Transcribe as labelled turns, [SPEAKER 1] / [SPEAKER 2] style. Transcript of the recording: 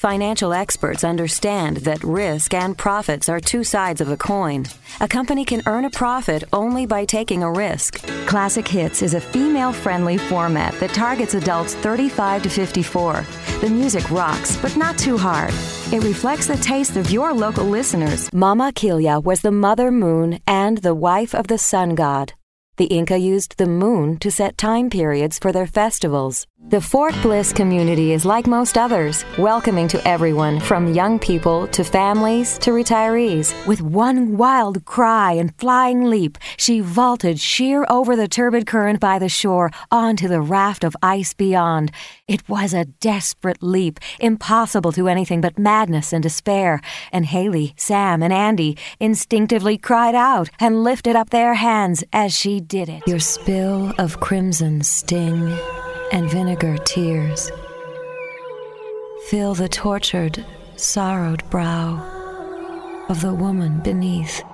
[SPEAKER 1] Financial experts understand that risk and profits are two sides of a coin. A company can earn a profit only by taking a risk. Classic Hits is a female-friendly format that targets adults 35 to 54. The music rocks, but not too hard. It reflects the taste of your local listeners. Mama Kilya was the mother moon and the wife of the sun god. The Inca used the moon to set time periods for their festivals. The Fort Bliss community is like most others, welcoming to everyone from young people to families to retirees. With one wild cry and flying leap, she vaulted sheer over the turbid current by the shore onto the raft of ice beyond. It was a desperate leap, impossible to anything but madness and despair, and Haley, Sam, and Andy instinctively cried out and lifted up their hands as she did it. Your spill of crimson sting and vinegar tears fill the tortured, sorrowed brow of the woman beneath.